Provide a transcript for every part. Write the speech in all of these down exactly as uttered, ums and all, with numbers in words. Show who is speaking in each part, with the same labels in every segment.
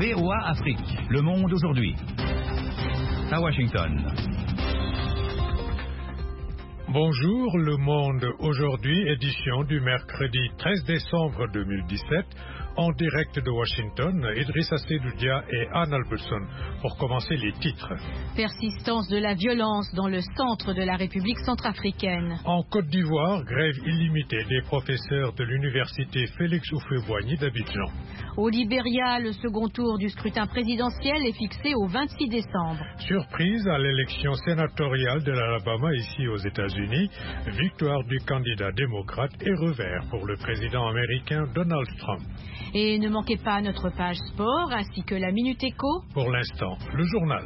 Speaker 1: V O A Afrique. Le monde aujourd'hui. À Washington.
Speaker 2: Bonjour, Le Monde aujourd'hui, édition du mercredi treize décembre deux mille dix-sept. En direct de Washington, Idrissa Seydoudia et Anne Albertson. Pour commencer, les titres.
Speaker 3: Persistance de la violence dans le centre de la République centrafricaine.
Speaker 2: En Côte d'Ivoire, grève illimitée des professeurs de l'université Félix Houphouët-Boigny d'Abidjan.
Speaker 3: Au Libéria, le second tour du scrutin présidentiel est fixé au vingt-six décembre.
Speaker 2: Surprise à l'élection sénatoriale de l'Alabama ici aux États-Unis, victoire du candidat démocrate et revers pour le président américain Donald Trump.
Speaker 3: Et ne manquez pas notre page sport ainsi que la Minute Éco.
Speaker 2: Pour l'instant, le journal.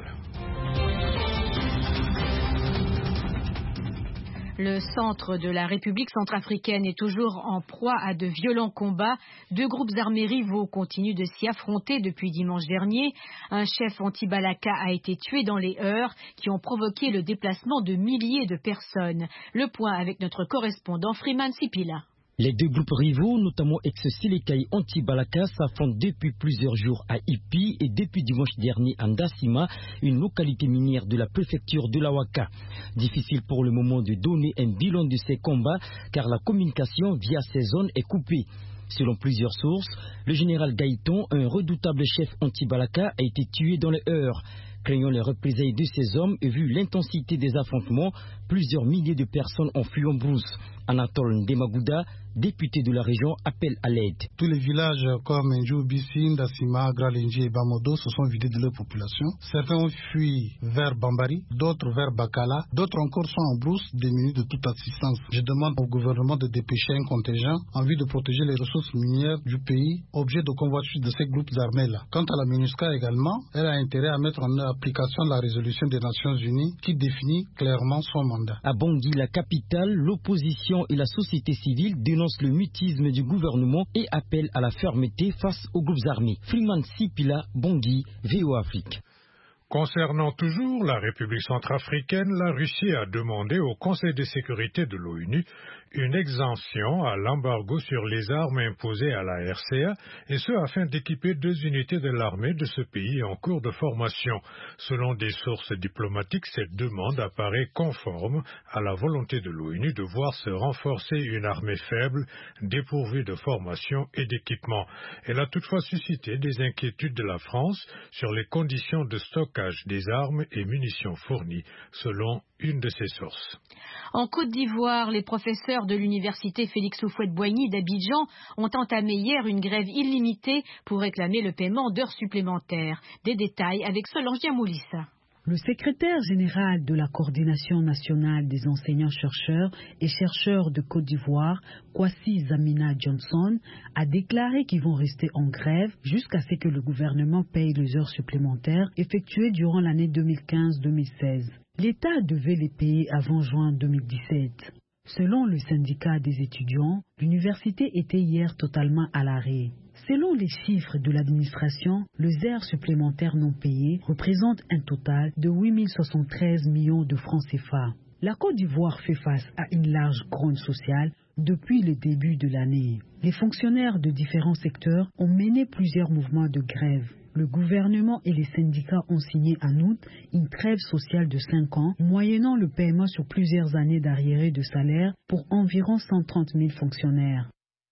Speaker 3: Le centre de la République centrafricaine est toujours en proie à de violents combats. Deux groupes armés rivaux continuent de s'y affronter depuis dimanche dernier. Un chef anti-Balaka a été tué dans les heurts qui ont provoqué le déplacement de milliers de personnes. Le point avec notre correspondant Freeman Sipila.
Speaker 4: Les deux groupes rivaux, notamment ex-Sélékaï anti-Balaka, s'affrontent depuis plusieurs jours à Ipi et depuis dimanche dernier à Ndassima, une localité minière de la préfecture de l'Awaka. Difficile pour le moment de donner un bilan de ces combats car la communication via ces zones est coupée. Selon plusieurs sources, le général Gaïton, un redoutable chef anti-Balaka, a été tué dans les heurts. Craignant les représailles de ces hommes et vu l'intensité des affrontements, plusieurs milliers de personnes ont fui en brousse. Anatole Ndemagouda, député de la région, appelle à l'aide.
Speaker 5: Tous les villages comme Njoubici, Ndassima, Gralenji et Bamodo se sont vidés de leur population. Certains ont fui vers Bambari, d'autres vers Bakala, d'autres encore sont en brousse, démunis de toute assistance. Je demande au gouvernement de dépêcher un contingent en vue de protéger les ressources minières du pays, objet de convoitise de ces groupes armés-là. Quant à la MINUSCA également, elle a intérêt à mettre en application la résolution des Nations Unies qui définit clairement son mandat.
Speaker 4: À Bangui, la capitale, l'opposition et la société civile dénoncent le mutisme du gouvernement et appellent à la fermeté face aux groupes armés. Freeman Sipila, Bangui, V O A Afrique.
Speaker 2: Concernant toujours la République centrafricaine, la Russie a demandé au Conseil de sécurité de l'ONU une exemption à l'embargo sur les armes imposées à la R C A, et ce afin d'équiper deux unités de l'armée de ce pays en cours de formation. Selon des sources diplomatiques, cette demande apparaît conforme à la volonté de l'ONU de voir se renforcer une armée faible, dépourvue de formation et d'équipement. Elle a toutefois suscité des inquiétudes de la France sur les conditions de stockage des armes et munitions fournies, selon une de ses sources.
Speaker 3: En Côte d'Ivoire, les professeurs de l'université Félix Houphouët-Boigny d'Abidjan ont entamé hier une grève illimitée pour réclamer le paiement d'heures supplémentaires. Des détails avec Solange Diamoulissa.
Speaker 6: Le secrétaire général de la Coordination nationale des enseignants-chercheurs et chercheurs de Côte d'Ivoire, Kwasi Zamina Johnson, a déclaré qu'ils vont rester en grève jusqu'à ce que le gouvernement paye les heures supplémentaires effectuées durant l'année deux mille quinze deux mille seize. L'État devait les payer avant juin deux mille dix-sept. Selon le syndicat des étudiants, l'université était hier totalement à l'arrêt. Selon les chiffres de l'administration, les heures supplémentaires non payées représentent un total de huit mille soixante-treize millions de francs C F A. La Côte d'Ivoire fait face à une large grogne sociale depuis le début de l'année. Les fonctionnaires de différents secteurs ont mené plusieurs mouvements de grève. Le gouvernement et les syndicats ont signé en août une trêve sociale de cinq ans, moyennant le paiement sur plusieurs années d'arriérés de salaire pour environ cent trente mille fonctionnaires.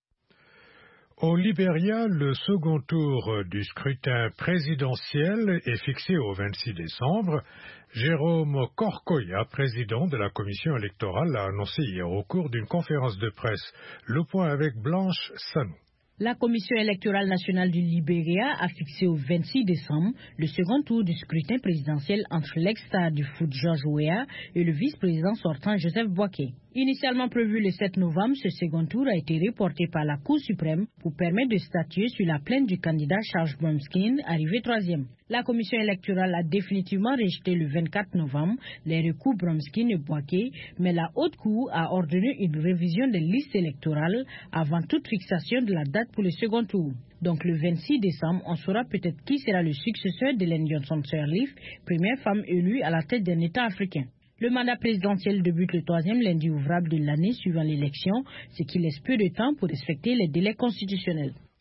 Speaker 2: Au Libéria, le second tour du scrutin présidentiel est fixé au vingt-six décembre. Jérôme Korkoya, président de la commission électorale, l'a annoncé hier au cours d'une conférence de presse. Le point avec Blanche Sanou.
Speaker 7: La Commission électorale nationale du Libéria a fixé au vingt-six décembre le second tour du scrutin présidentiel entre l'ex-star du foot George Weah et le vice-président sortant Joseph Boaké. Initialement prévu le sept novembre, ce second tour a été reporté par la Cour suprême pour permettre de statuer sur la plainte du candidat Charles Bromskin, arrivé troisième. La commission électorale a définitivement rejeté le vingt-quatre novembre les recours Bromskin et Boaké, mais la Haute Cour a ordonné une révision des listes électorales avant toute fixation de la date pour le second tour. Donc le vingt-six décembre, on saura peut-être qui sera le successeur d'Ellen Johnson-Sirleaf, première femme élue à la tête d'un État africain. Le mandat présidentiel débute le troisième lundi ouvrable de l'année suivant l'élection, ce qui laisse peu de temps pour respecter les délais constitutionnels.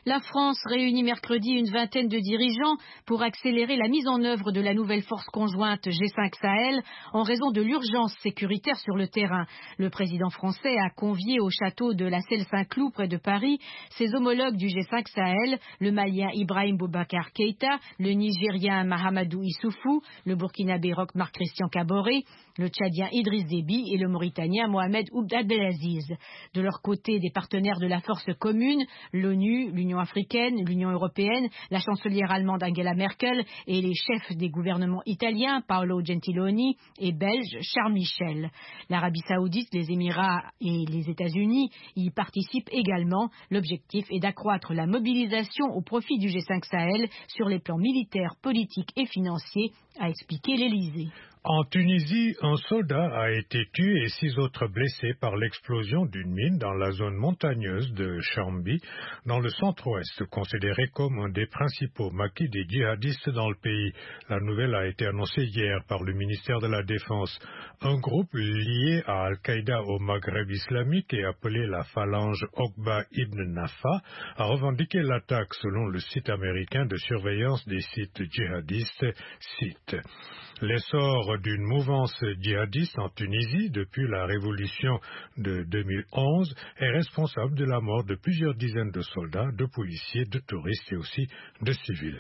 Speaker 3: La France réunit mercredi une vingtaine de dirigeants pour accélérer la mise en œuvre de la nouvelle force conjointe G cinq Sahel en raison de l'urgence sécuritaire sur le terrain. Le président français a convié au château de la Celle-Saint-Cloud près de Paris ses homologues du G cinq Sahel, le Malien Ibrahim Boubacar Keïta, le Nigérien Mahamadou Issoufou, le Burkinabé Roch Marc Christian Kaboré, le Tchadien Idriss Déby et le Mauritanien Mohamed Ould Abdelaziz. De leur côté, des partenaires de la force commune, l'ONU, l'Union africaine, l'Union européenne, la chancelière allemande Angela Merkel et les chefs des gouvernements italiens Paolo Gentiloni et belge Charles Michel. L'Arabie saoudite, les Émirats et les États-Unis y participent également. L'objectif est d'accroître la mobilisation au profit du G cinq Sahel sur les plans militaires, politiques et financiers, a expliqué l'Élysée.
Speaker 2: En Tunisie, un soldat a été tué et six autres blessés par l'explosion d'une mine dans la zone montagneuse de Chambi, dans le centre-ouest, considéré comme un des principaux maquis des djihadistes dans le pays. La nouvelle a été annoncée hier par le ministère de la Défense. Un groupe lié à Al-Qaïda au Maghreb islamique et appelé la phalange Okba ibn Nafa a revendiqué l'attaque selon le site américain de surveillance des sites djihadistes, S I T. L'essor d'une mouvance djihadiste en Tunisie depuis la révolution de deux mille onze est responsable de la mort de plusieurs dizaines de soldats, de policiers, de touristes et aussi de civils.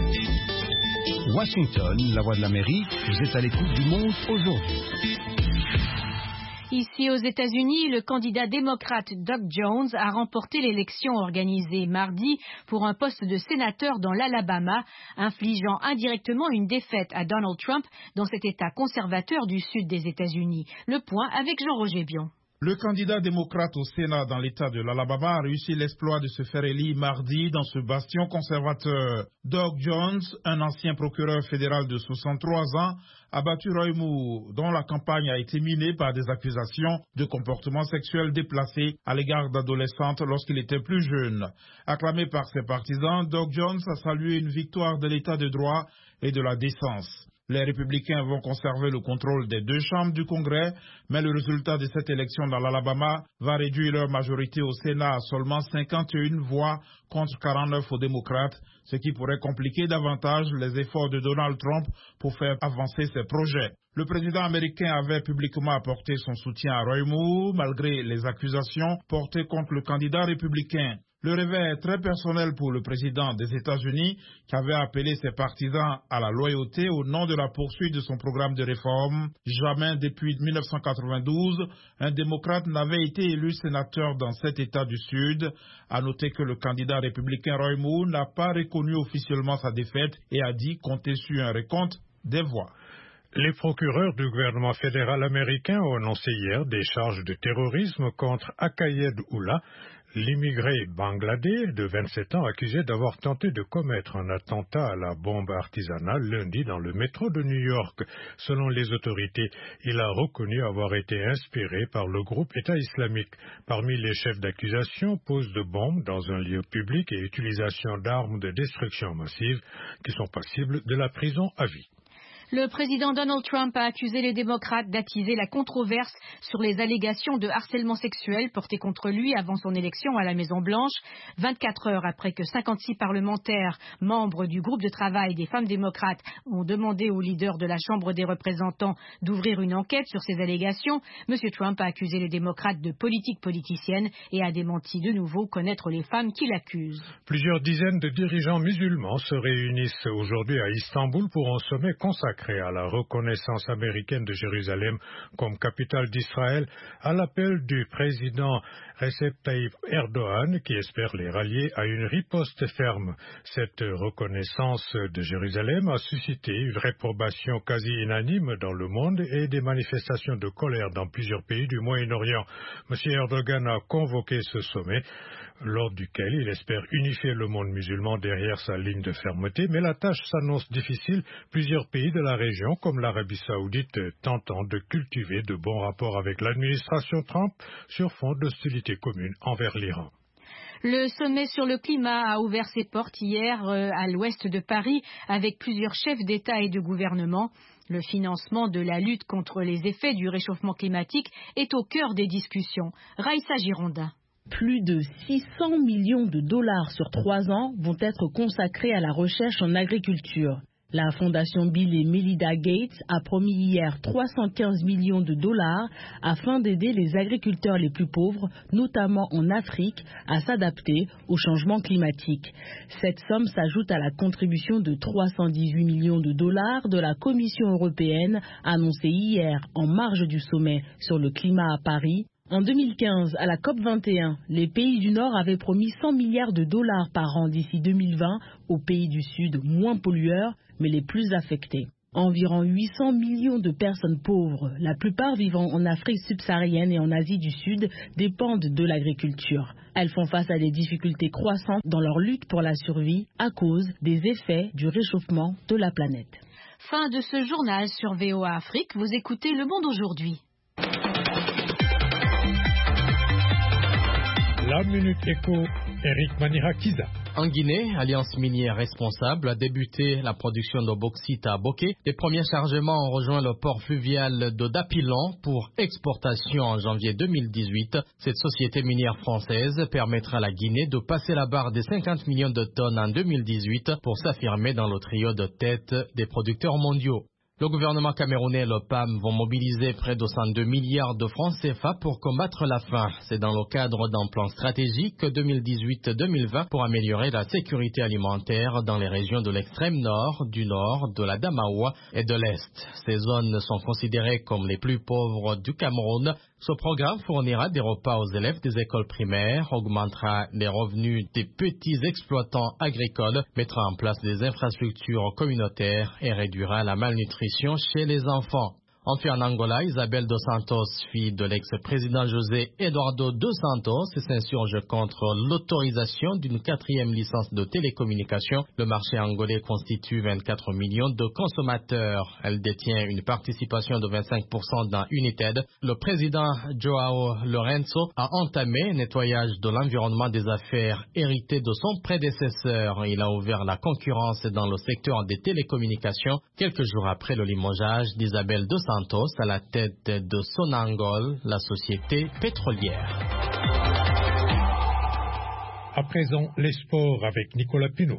Speaker 1: Washington, la voix de l'Amérique, vous êtes à l'écoute du monde aujourd'hui.
Speaker 3: Ici aux États-Unis, le candidat démocrate Doug Jones a remporté l'élection organisée mardi pour un poste de sénateur dans l'Alabama, infligeant indirectement une défaite à Donald Trump dans cet État conservateur du sud des États-Unis. Le point avec Jean-Roger Bion.
Speaker 8: Le candidat démocrate au Sénat dans l'État de l'Alabama a réussi l'exploit de se faire élire mardi dans ce bastion conservateur. Doug Jones, un ancien procureur fédéral de soixante-trois ans, a battu Roy Moore, dont la campagne a été minée par des accusations de comportement sexuel déplacé à l'égard d'adolescentes lorsqu'il était plus jeune. Acclamé par ses partisans, Doug Jones a salué une victoire de l'État de droit et de la décence. Les républicains vont conserver le contrôle des deux chambres du Congrès, mais le résultat de cette élection dans l'Alabama va réduire leur majorité au Sénat à seulement cinquante et une voix contre quarante-neuf aux démocrates, ce qui pourrait compliquer davantage les efforts de Donald Trump pour faire avancer ses projets. Le président américain avait publiquement apporté son soutien à Roy Moore, malgré les accusations portées contre le candidat républicain. Le réveil est très personnel pour le président des États-Unis qui avait appelé ses partisans à la loyauté au nom de la poursuite de son programme de réforme. Jamais depuis mille neuf cent quatre-vingt-douze, un démocrate n'avait été élu sénateur dans cet État du Sud. À noter que le candidat républicain Roy Moore n'a pas reconnu officiellement sa défaite et a dit compter sur un recompte des voix.
Speaker 2: Les procureurs du gouvernement fédéral américain ont annoncé hier des charges de terrorisme contre Akayed Ullah, l'immigré bangladais de vingt-sept ans accusé d'avoir tenté de commettre un attentat à la bombe artisanale lundi dans le métro de New York. Selon les autorités, il a reconnu avoir été inspiré par le groupe État islamique. Parmi les chefs d'accusation, pose de bombes dans un lieu public et utilisation d'armes de destruction massive qui sont passibles de la prison à vie.
Speaker 3: Le président Donald Trump a accusé les démocrates d'attiser la controverse sur les allégations de harcèlement sexuel portées contre lui avant son élection à la Maison-Blanche, vingt-quatre heures après que cinquante-six parlementaires, membres du groupe de travail des femmes démocrates, ont demandé au leader de la Chambre des représentants d'ouvrir une enquête sur ces allégations. M. Trump a accusé les démocrates de politique politicienne et a démenti de nouveau connaître les femmes qui l'accusent.
Speaker 2: Plusieurs dizaines de dirigeants musulmans se réunissent aujourd'hui à Istanbul pour un sommet consacré à la reconnaissance américaine de Jérusalem comme capitale d'Israël à l'appel du président Recep Tayyip Erdogan qui espère les rallier à une riposte ferme. Cette reconnaissance de Jérusalem a suscité une réprobation quasi unanime dans le monde et des manifestations de colère dans plusieurs pays du Moyen-Orient. M. Erdogan a convoqué ce sommet lors duquel il espère unifier le monde musulman derrière sa ligne de fermeté, mais la tâche s'annonce difficile. Plusieurs pays de la région, comme l'Arabie saoudite, tentant de cultiver de bons rapports avec l'administration Trump sur fond d'hostilité commune envers l'Iran.
Speaker 3: Le sommet sur le climat a ouvert ses portes hier euh, à l'ouest de Paris avec plusieurs chefs d'État et de gouvernement. Le financement de la lutte contre les effets du réchauffement climatique est au cœur des discussions. Raïssa Girondin.
Speaker 7: Plus de six cents millions de dollars sur trois ans vont être consacrés à la recherche en agriculture. La fondation Bill et Melinda Gates a promis hier trois cent quinze millions de dollars afin d'aider les agriculteurs les plus pauvres, notamment en Afrique, à s'adapter au changement climatique. Cette somme s'ajoute à la contribution de trois cent dix-huit millions de dollars de la Commission européenne annoncée hier en marge du sommet sur le climat à Paris. En deux mille quinze, à la COP vingt et un, les pays du Nord avaient promis cent milliards de dollars par an d'ici deux mille vingt aux pays du Sud moins pollueurs, mais les plus affectés. Environ huit cents millions de personnes pauvres, la plupart vivant en Afrique subsaharienne et en Asie du Sud, dépendent de l'agriculture. Elles font face à des difficultés croissantes dans leur lutte pour la survie à cause des effets du réchauffement de la planète.
Speaker 3: Fin de ce journal sur V O A Afrique. Vous écoutez Le Monde aujourd'hui.
Speaker 2: La Minute Éco, Eric Manirakiza.
Speaker 9: En Guinée, Alliance minière responsable a débuté la production de bauxite à Boké. Les premiers chargements ont rejoint le port fluvial de Dapilon pour exportation en janvier deux mille dix-huit. Cette société minière française permettra à la Guinée de passer la barre des cinquante millions de tonnes en deux mille dix-huit pour s'affirmer dans le trio de tête des producteurs mondiaux. Le gouvernement camerounais et le P A M vont mobiliser près de cent deux milliards de francs C F A pour combattre la faim. C'est dans le cadre d'un plan stratégique deux mille dix-huit deux mille vingt pour améliorer la sécurité alimentaire dans les régions de l'extrême nord, du nord, de la Damaoua et de l'Est. Ces zones sont considérées comme les plus pauvres du Cameroun. Ce programme fournira des repas aux élèves des écoles primaires, augmentera les revenus des petits exploitants agricoles, mettra en place des infrastructures communautaires et réduira la malnutrition chez les enfants. Enfin, en Angola, Isabel dos Santos, fille de l'ex-président José Eduardo dos Santos, s'insurge contre l'autorisation d'une quatrième licence de télécommunication. Le marché angolais constitue vingt-quatre millions de consommateurs. Elle détient une participation de vingt-cinq pour cent dans United. Le président Joao Lourenço a entamé un nettoyage de l'environnement des affaires hérité de son prédécesseur. Il a ouvert la concurrence dans le secteur des télécommunications quelques jours après le limogeage d'Isabel dos Santos à la tête de Sonangol, la société pétrolière.
Speaker 2: À présent, les sports avec Nicolas Pinault.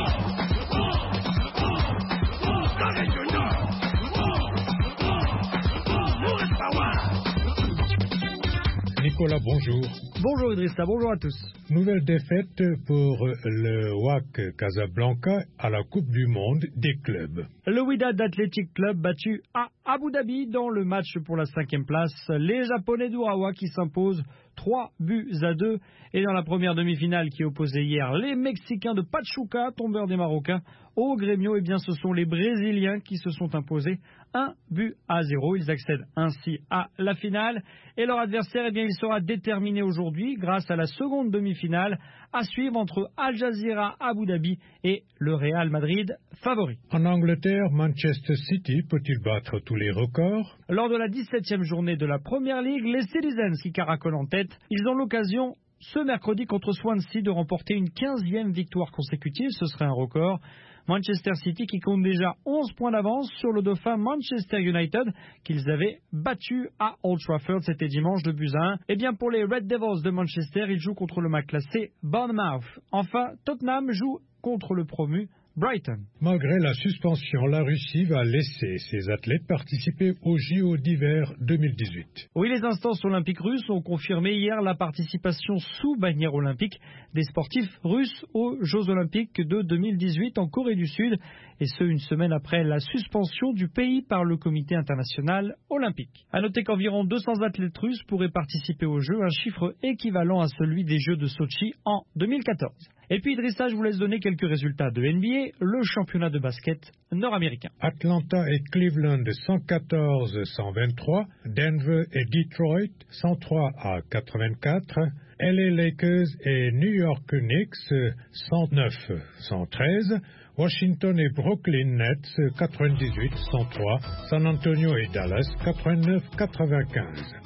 Speaker 2: Nicolas, bonjour.
Speaker 10: Bonjour Idrissa, bonjour à tous.
Speaker 2: Nouvelle défaite pour le W A C Casablanca à la Coupe du Monde des clubs.
Speaker 10: Le Wydad Athletic Club battu à Abu Dhabi dans le match pour la cinquième place. Les Japonais d'Urawa qui s'imposent trois buts à deux. Et dans la première demi-finale qui opposait hier les Mexicains de Pachuca, tombeurs des Marocains, au Grêmio, eh bien ce sont les Brésiliens qui se sont imposés un but à zéro. Ils accèdent ainsi à la finale. Et leur adversaire, eh bien, il sera déterminé aujourd'hui grâce à la seconde demi-finale à suivre entre Al Jazeera Abu Dhabi et le Real Madrid favori.
Speaker 2: En Angleterre, Manchester City peut-il battre tous les records?
Speaker 10: Lors de la dix-septième journée de la Premier League, les Citizens qui caracolent en tête, ils ont l'occasion ce mercredi contre Swansea de remporter une quinzième victoire consécutive. Ce serait un record. Manchester City qui compte déjà onze points d'avance sur le dauphin Manchester United qu'ils avaient battu à Old Trafford, c'était dimanche de buts à un. Et bien pour les Red Devils de Manchester, ils jouent contre le mal classé Bournemouth. Enfin, Tottenham joue contre le promu Brighton.
Speaker 2: Malgré la suspension, la Russie va laisser ses athlètes participer aux J O d'hiver deux mille dix-huit.
Speaker 10: Oui, les instances olympiques russes ont confirmé hier la participation sous bannière olympique des sportifs russes aux Jeux olympiques de deux mille dix-huit en Corée du Sud, et ce une semaine après la suspension du pays par le Comité international olympique. À noter qu'environ deux cents athlètes russes pourraient participer aux Jeux, un chiffre équivalent à celui des Jeux de Sochi en deux mille quatorze. Et puis Idrissa, je vous laisse donner quelques résultats de N B A, le championnat de basket nord-américain.
Speaker 2: Atlanta et Cleveland cent quatorze à cent vingt-trois, Denver et Detroit cent trois à quatre-vingt-quatre, L A Lakers et New York Knicks cent neuf à cent treize, Washington et Brooklyn Nets quatre-vingt-dix-huit à cent trois, San Antonio et Dallas quatre-vingt-neuf à quatre-vingt-quinze.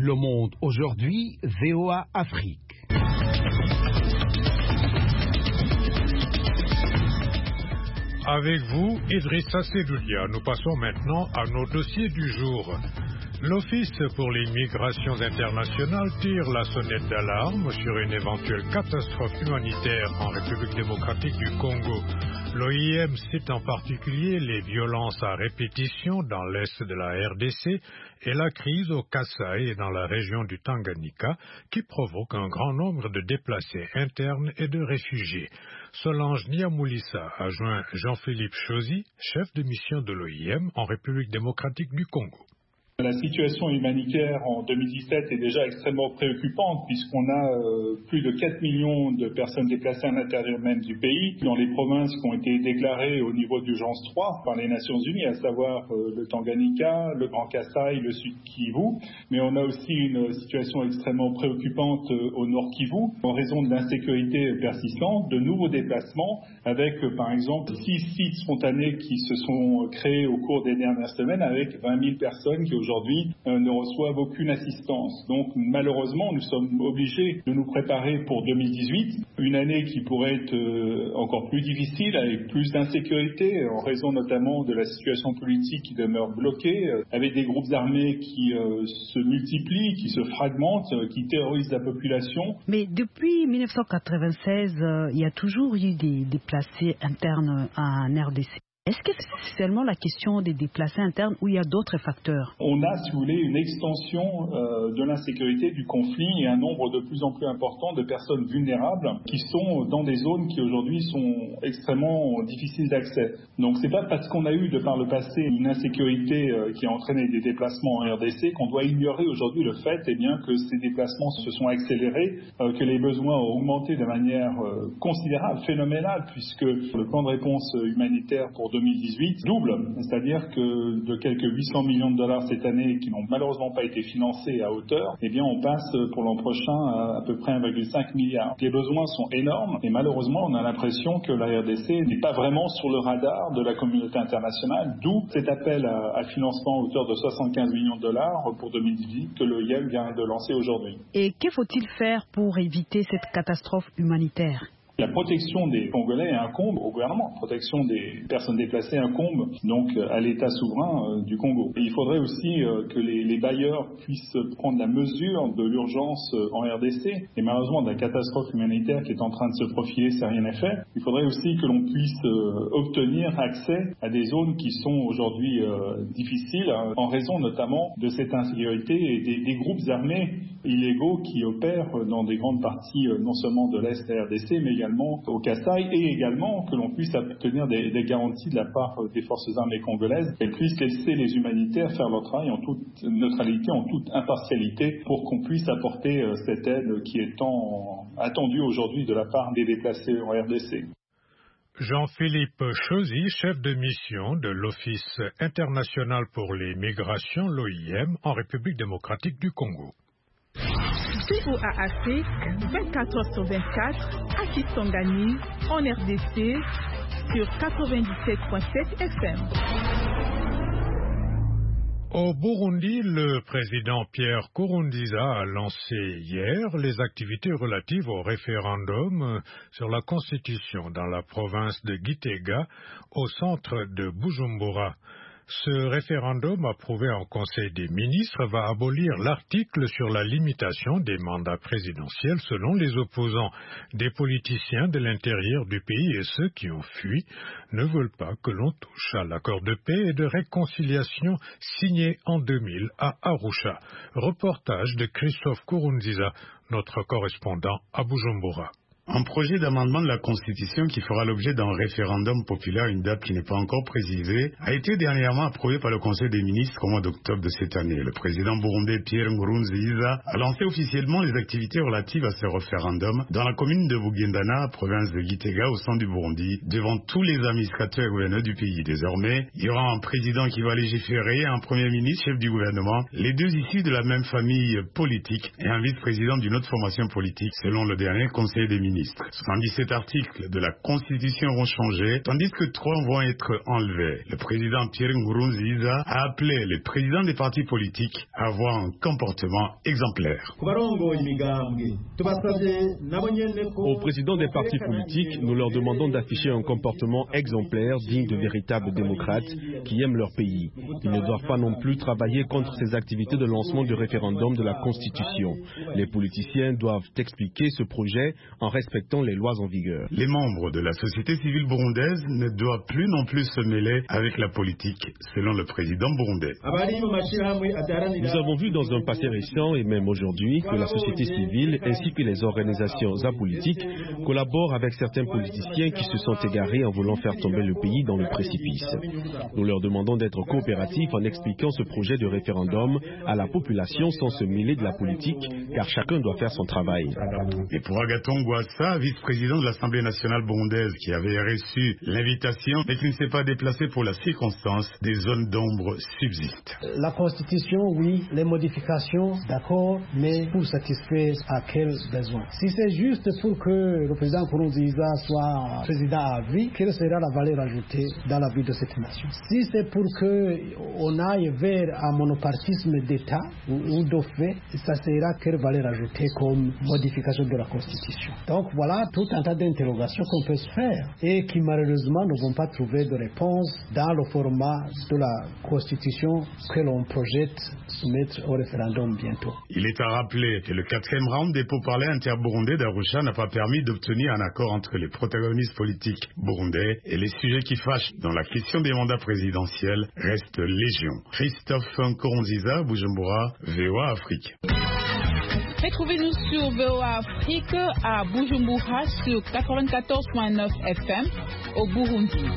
Speaker 11: Le Monde aujourd'hui, V O A Afrique.
Speaker 2: Avec vous, Idrissa Sedoulia, nous passons maintenant à nos dossiers du jour. L'Office pour les migrations internationales tire la sonnette d'alarme sur une éventuelle catastrophe humanitaire en République démocratique du Congo. L'O I M cite en particulier les violences à répétition dans l'est de la R D C et la crise au Kasaï et dans la région du Tanganyika qui provoque un grand nombre de déplacés internes et de réfugiés. Solange Niamoulissa a joint Jean-Philippe Chauzy, chef de mission de l'O I M en République démocratique du Congo.
Speaker 12: La situation humanitaire en deux mille dix-sept est déjà extrêmement préoccupante puisqu'on a euh, plus de quatre millions de personnes déplacées à l'intérieur même du pays dans les provinces qui ont été déclarées au niveau d'urgence trois par les Nations Unies, à savoir euh, le Tanganyika, le Grand Kasaï, le Sud Kivu. Mais on a aussi une situation extrêmement préoccupante euh, au Nord Kivu en raison de l'insécurité persistante, de nouveaux déplacements avec euh, par exemple six sites spontanés qui se sont créés au cours des dernières semaines avec vingt mille personnes qui aujourd'hui aujourd'hui euh, ne reçoivent aucune assistance. Donc malheureusement, nous sommes obligés de nous préparer pour deux mille dix-huit, une année qui pourrait être euh, encore plus difficile, avec plus d'insécurité, en raison notamment de la situation politique qui demeure bloquée, euh, avec des groupes armés qui euh, se multiplient, qui se fragmentent, euh, qui terrorisent la population.
Speaker 6: Mais depuis mille neuf cent quatre-vingt-seize, euh, il y a toujours eu des déplacés internes en R D C. Est-ce que c'est seulement la question des déplacés internes ou il y a d'autres facteurs?
Speaker 12: On a, si vous voulez, une extension euh, de l'insécurité, du conflit et un nombre de plus en plus important de personnes vulnérables qui sont dans des zones qui aujourd'hui sont extrêmement difficiles d'accès. Donc c'est pas parce qu'on a eu de par le passé une insécurité euh, qui a entraîné des déplacements en R D C qu'on doit ignorer aujourd'hui le fait eh bien, que ces déplacements se sont accélérés, euh, que les besoins ont augmenté de manière euh, considérable, phénoménale, puisque le plan de réponse humanitaire pour deux mille dix-huit double, c'est-à-dire que de quelques huit cents millions de dollars cette année qui n'ont malheureusement pas été financés à hauteur, eh bien on passe pour l'an prochain à à peu près un virgule cinq milliard. Les besoins sont énormes et malheureusement on a l'impression que la R D C n'est pas vraiment sur le radar de la communauté internationale, d'où cet appel à, à financement à hauteur de soixante-quinze millions de dollars pour deux mille dix-huit que l'O I M vient de lancer aujourd'hui.
Speaker 6: Et que faut-il faire pour éviter cette catastrophe humanitaire ?
Speaker 12: La protection des Congolais incombe au gouvernement. La protection des personnes déplacées incombe donc à l'État souverain euh, du Congo. Et il faudrait aussi euh, que les, les bailleurs puissent prendre la mesure de l'urgence euh, en R D C et malheureusement de la catastrophe humanitaire qui est en train de se profiler, ça n'a rien fait. Il faudrait aussi que l'on puisse euh, obtenir accès à des zones qui sont aujourd'hui euh, difficiles hein, en raison notamment de cette insécurité et des, des groupes armés illégaux qui opèrent dans des grandes parties euh, non seulement de l'Est de la R D C mais également au Kasaï et également que l'on puisse obtenir des, des garanties de la part des forces armées congolaises qu'elles puissent laisser les humanitaires faire leur travail en toute neutralité, en toute impartialité pour qu'on puisse apporter cette aide qui est tant attendue aujourd'hui de la part des déplacés en R D C.
Speaker 2: Jean-Philippe Chauzy, chef de mission de l'Office international pour les migrations, l'O I M, en République démocratique du Congo.
Speaker 13: V O A Afrique, vingt-quatre heures sur vingt-quatre, à Kisangani, en R D C, sur quatre-vingt-dix-sept virgule sept F M.
Speaker 2: Au Burundi, le président Pierre Nkurunziza a lancé hier les activités relatives au référendum sur la Constitution dans la province de Gitega, au centre de Bujumbura. Ce référendum approuvé en Conseil des ministres va abolir l'article sur la limitation des mandats présidentiels selon les opposants. Des politiciens de l'intérieur du pays et ceux qui ont fui ne veulent pas que l'on touche à l'accord de paix et de réconciliation signé en deux mille à Arusha. Reportage de Christophe Nkurunziza, notre correspondant à Bujumbura.
Speaker 14: Un projet d'amendement de la Constitution qui fera l'objet d'un référendum populaire à une date qui n'est pas encore précisée a été dernièrement approuvé par le Conseil des ministres au mois d'octobre de cette année. Le président burundais Pierre Nkurunziza a lancé officiellement les activités relatives à ce référendum dans la commune de Bugendana, province de Gitega, au centre du Burundi, devant tous les administrateurs et gouverneurs du pays. Désormais, il y aura un président qui va légiférer, un premier ministre, chef du gouvernement, les deux issus de la même famille politique et un vice-président d'une autre formation politique, selon le dernier Conseil des ministres. ministres. soixante-dix-sept articles de la Constitution vont changer, tandis que trois vont être enlevés. Le président Pierre Nkurunziza a appelé les présidents des partis politiques à avoir un comportement exemplaire.
Speaker 15: Aux présidents des partis politiques, nous leur demandons d'afficher un comportement exemplaire digne de véritables démocrates qui aiment leur pays. Ils ne doivent pas non plus travailler contre ces activités de lancement du référendum de la Constitution. Les politiciens doivent expliquer ce projet en respectant les lois en vigueur.
Speaker 14: Les membres de la société civile burundaise ne doivent plus non plus se mêler avec la politique, selon le président burundais.
Speaker 15: Nous avons vu dans un passé récent et même aujourd'hui que la société civile ainsi que les organisations apolitiques collaborent avec certains politiciens qui se sont égarés en voulant faire tomber le pays dans le précipice. Nous leur demandons d'être coopératifs en expliquant ce projet de référendum à la population sans se mêler de la politique, car chacun doit faire son travail.
Speaker 14: Et pour Agathon Rwasa, vice-président de l'Assemblée nationale burundaise qui avait reçu l'invitation mais qui ne s'est pas déplacé pour la circonstance, des zones d'ombre subsistent.
Speaker 16: La Constitution, oui, les modifications, d'accord, mais pour satisfaire à quel besoin? Si c'est juste pour que le président Nkurunziza soit président à vie, quelle sera la valeur ajoutée dans la vie de cette nation? Si c'est pour qu'on aille vers un monopartisme d'État ou, ou de fait, ça sera quelle valeur ajoutée comme modification de la Constitution? Donc voilà tout un tas d'interrogations qu'on peut se faire et qui malheureusement ne vont pas trouver de réponse dans le format de la Constitution que l'on projette soumettre au référendum bientôt.
Speaker 14: Il est à rappeler que le quatrième round des pourparlers interburundais d'Arusha n'a pas permis d'obtenir un accord entre les protagonistes politiques burundais et les sujets qui fâchent dans la question des mandats présidentiels restent légion. Christophe Nkurunziza, Bujumbura, V O A Afrique.
Speaker 13: Retrouvez-nous sur V O A Afrique à Bujumbura sur quatre-vingt-quatorze virgule neuf F M au Burundi.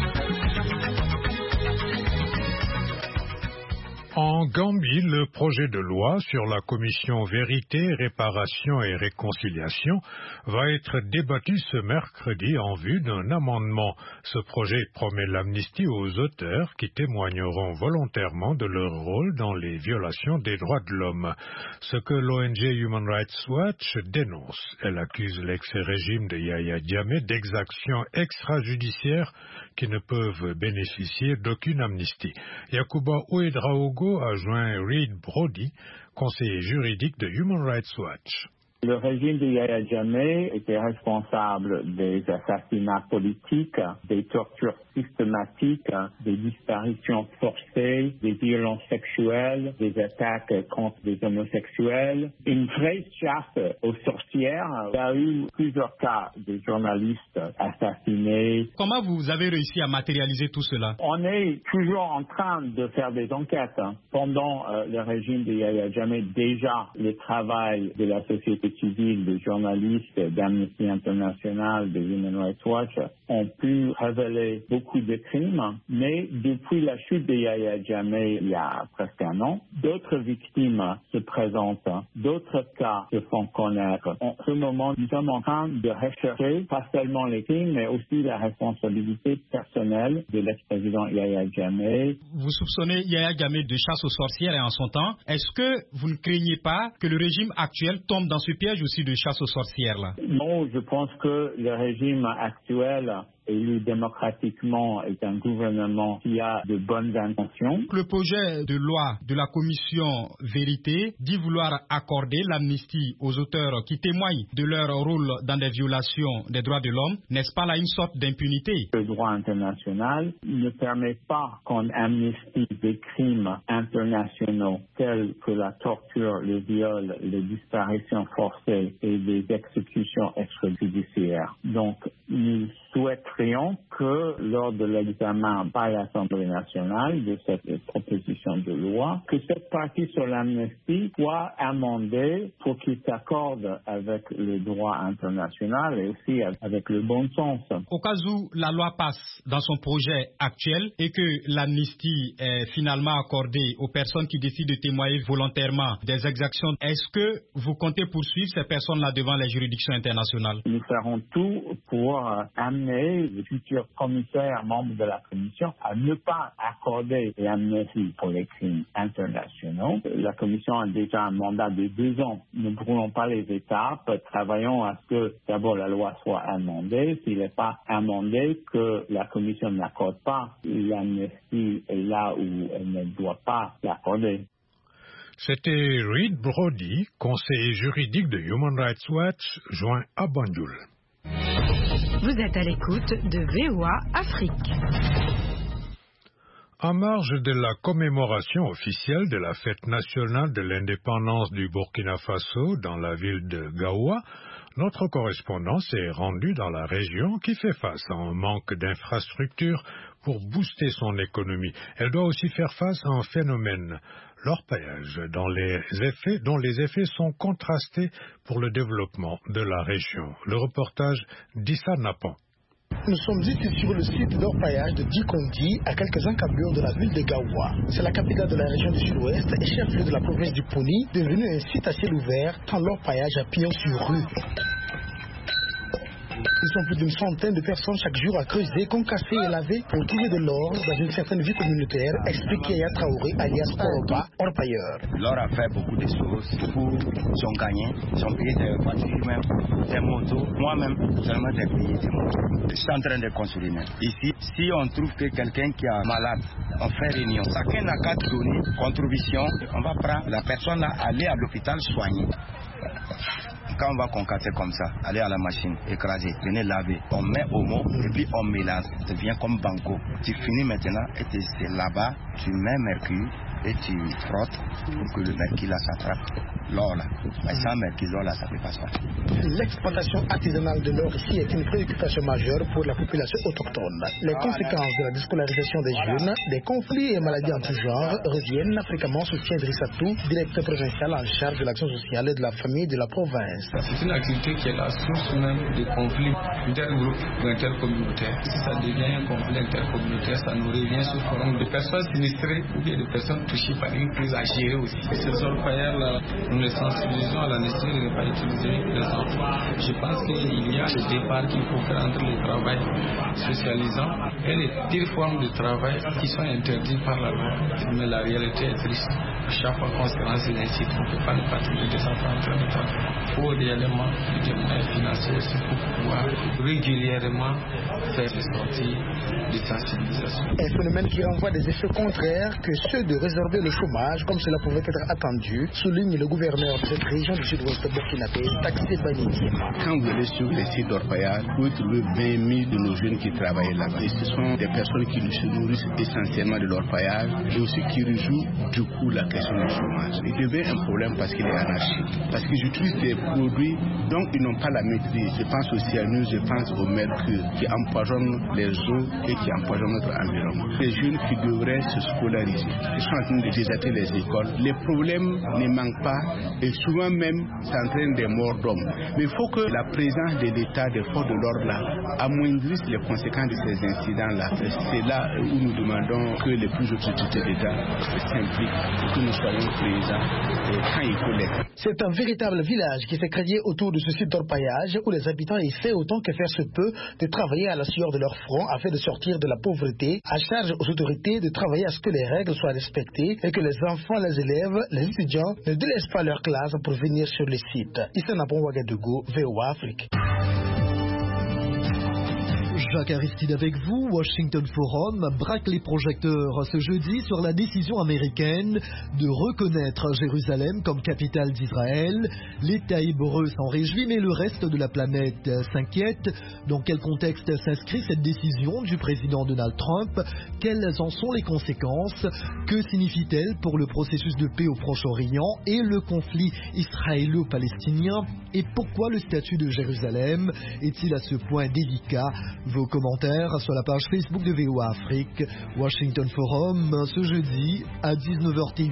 Speaker 2: En Gambie, le projet de loi sur la commission Vérité, Réparation et Réconciliation va être débattu ce mercredi en vue d'un amendement. Ce projet promet l'amnistie aux auteurs qui témoigneront volontairement de leur rôle dans les violations des droits de l'homme. Ce que l'O N G Human Rights Watch dénonce. Elle accuse l'ex-régime de Yahya Jammeh d'exactions extrajudiciaires qui ne peuvent bénéficier d'aucune amnistie. Yacouba Ouedraogo a joint Reed Brody, conseiller juridique de Human Rights Watch.
Speaker 17: Le régime de Yahya Jammeh était responsable des assassinats politiques, des tortures systématiques, des disparitions forcées, des violences sexuelles, des attaques contre des homosexuels, une vraie chasse aux sorcières. Il y a eu plusieurs cas de journalistes assassinés.
Speaker 18: Comment vous avez réussi à matérialiser tout cela?
Speaker 17: On est toujours en train de faire des enquêtes. Pendant euh, le régime de Yahya Jammeh, déjà le travail de la société civile, des journalistes, d'Amnesty International, de Human Rights Watch ont pu révéler beaucoup de crimes, mais depuis la chute de Yahya Jammeh il y a presque un an, d'autres victimes se présentent, d'autres cas se font connaître. En ce moment, nous sommes en train de rechercher pas seulement les crimes, mais aussi la responsabilité personnelle de l'ex-président Yahya Jammeh.
Speaker 18: Vous soupçonnez Yahya Jammeh de chasse aux sorcières et en son temps. Est-ce que vous ne craignez pas que le régime actuel tombe dans ce piège aussi de chasse aux sorcières là?
Speaker 17: Non, je pense que le régime actuel élu démocratiquement est un gouvernement qui a de bonnes intentions.
Speaker 18: Le projet de loi de la commission Vérité dit vouloir accorder l'amnistie aux auteurs qui témoignent de leur rôle dans des violations des droits de l'homme. N'est-ce pas là une sorte d'impunité?
Speaker 17: Le droit international ne permet pas qu'on amnistie des crimes internationaux tels que la torture, le viol, les disparitions forcées et les exécutions extrajudiciaires. Donc, nous souhaiterions que lors de l'examen par l'Assemblée nationale de cette proposition de loi, que cette partie sur l'amnistie soit amendée pour qu'il s'accorde avec le droit international et aussi avec le bon sens.
Speaker 18: Au cas où la loi passe dans son projet actuel et que l'amnistie est finalement accordée aux personnes qui décident de témoigner volontairement des exactions, est-ce que vous comptez poursuivre ces personnes-là devant les juridictions internationales?
Speaker 17: Nous ferons tout pour amener les futures commissions commissaire, membre de la commission, à ne pas accorder l'amnistie pour les crimes internationaux. La commission a déjà un mandat de deux ans. Ne brûlons pas les étapes. Travaillons à ce que d'abord la loi soit amendée. S'il n'est pas amendé, que la commission n'accorde pas l'amnistie là où elle ne doit pas l'accorder.
Speaker 2: C'était Reed Brody, conseiller juridique de Human Rights Watch, joint à Banjul.
Speaker 19: Vous êtes à l'écoute de V O A Afrique.
Speaker 2: En marge de la commémoration officielle de la fête nationale de l'indépendance du Burkina Faso dans la ville de Gaoua, notre correspondant s'est rendu dans la région qui fait face à un manque d'infrastructures pour booster son économie. Elle doit aussi faire face à un phénomène, l'orpaillage, dont les effets, dont les effets sont contrastés pour le développement de la région. Le reportage d'Issa Napan.
Speaker 20: Nous sommes ici sur le site d'orpaillage de Dikondi, à quelques encablures de la ville de Gaoua. C'est la capitale de la région du sud-ouest et chef-lieu de la province du Poni, devenu un site à ciel ouvert, tant l'orpaillage a pignon sur rue. Ils sont plus d'une centaine de personnes chaque jour à creuser, concasser et laver pour tirer de l'or dans une certaine vie communautaire, explique Yaya Traoré, alias Oroba, orpailleur.
Speaker 21: L'or a fait beaucoup de choses pour son gagnant, son pays de voitures même, des motos. Moi-même, seulement des pays de motos. Je suis en train de construire. Ici, si on trouve que quelqu'un qui est malade, on fait réunion. Chacun n'a qu'à donner contribution. On va prendre la personne là, aller à l'hôpital soigner. Quand on va concasser comme ça, aller à la machine, écraser, venez laver, on met au mot et puis on mélange. Ça devient comme banco. Tu finis maintenant et c'est là-bas, tu mets mercure et tu frottes pour que le mercure là s'attrape. L'or là. Mais sans mercure, l'or là, ça ne peut pas se faire.
Speaker 20: L'exploitation artisanale de l'or ici est une préoccupation majeure pour la population autochtone. Les conséquences de la déscolarisation des jeunes, des conflits et maladies en tout genre reviennent fréquemment sur Rissatou, directeur provincial en charge de l'action sociale et de la famille de la province.
Speaker 22: C'est une activité qui est la source même des conflits intergroupes ou intercommunautaires. Si ça devient un conflit intercommunautaire, ça nous revient sous forme de personnes sinistrées ou bien de personnes touchées par une crise à gérer aussi. Ces orpailleurs-là, nous les sensibilisons à la nécessité de ne pas utiliser les enfants. Je pense qu'il y a des départs qu'il faut faire entre le travail socialisant et les pires formes de travail qui sont interdites par la loi. Mais la réalité est triste. Chaque fois qu'on se rend sur un site, on ne peut pas ne pas trouver des enfants en train de travailler. Il faut réellement des moyens financiers aussi pour pouvoir régulièrement faire des sorties de sensibilisation.
Speaker 20: Un phénomène qui renvoie des effets contraires que ceux de résorber le chômage, comme cela pouvait être attendu, souligne le gouverneur de cette région du sud-ouest burkinabé, Taxé Banini.
Speaker 23: Quand vous allez sur les sites d'orpaillage, vous pouvez trouver vingt mille de nos jeunes qui travaillent là-bas. Et ce sont des personnes qui se nourrissent essentiellement de l'orpaillage et aussi qui rejouent du coup la question du chômage. Il devient un problème parce qu'il est anarchique. Parce qu'ils utilisent des produits dont ils n'ont pas la maîtrise. Je pense au cyanure, je pense au mercure qui empoisonnent les eaux et qui empoisonnent notre environnement. Les jeunes qui devraient se scolariser, qui sont en train de déserter les écoles, les problèmes ne manquent pas et souvent même ça entraîne des morts d'hommes. Mais il faut que la présence de l'État, des forces de l'ordre là, amoindrisse les conséquences de ces incidents-là. C'est là où nous demandons que les plus hautes autorités d'État s'impliquent pour que nous soyons présents quand il faut l'être.
Speaker 20: C'est un véritable village qui s'est créé autour de ce site d'orpaillage où les habitants essaient autant que faire se peut de travailler à la sueur de leur front afin de sortir de la pauvreté. À charge aux autorités de travailler à ce que les règles soient respectées et que les enfants, les élèves, les étudiants ne délaissent pas leur classe pour venir sur le site. Issa Napon Ouagadougou, V O A Afrique.
Speaker 24: Jacques Aristide avec vous. Washington Forum braque les projecteurs ce jeudi sur la décision américaine de reconnaître Jérusalem comme capitale d'Israël. L'État hébreu s'en réjouit, mais le reste de la planète s'inquiète. Dans quel contexte s'inscrit cette décision du président Donald Trump? Quelles en sont les conséquences? Que signifie-t-elle pour le processus de paix au Proche-Orient et le conflit israélo-palestinien? Et pourquoi le statut de Jérusalem est-il à ce point délicat? Vos commentaires sur la page Facebook de V O A Afrique. Washington Forum ce jeudi à dix-neuf heures T V.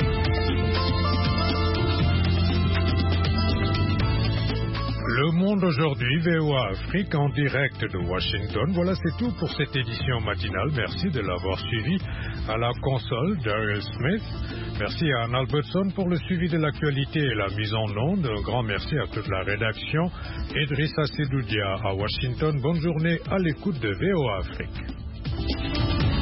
Speaker 2: Le monde aujourd'hui V O A Afrique en direct de Washington. Voilà, c'est tout pour cette édition matinale. Merci de l'avoir suivi. À la console, Daryl Smith. Merci à Anne Albertson pour le suivi de l'actualité et la mise en onde. Un grand merci à toute la rédaction. Idrissa Sedoudia à Washington. Bonne journée à l'écoute de V O A Afrique.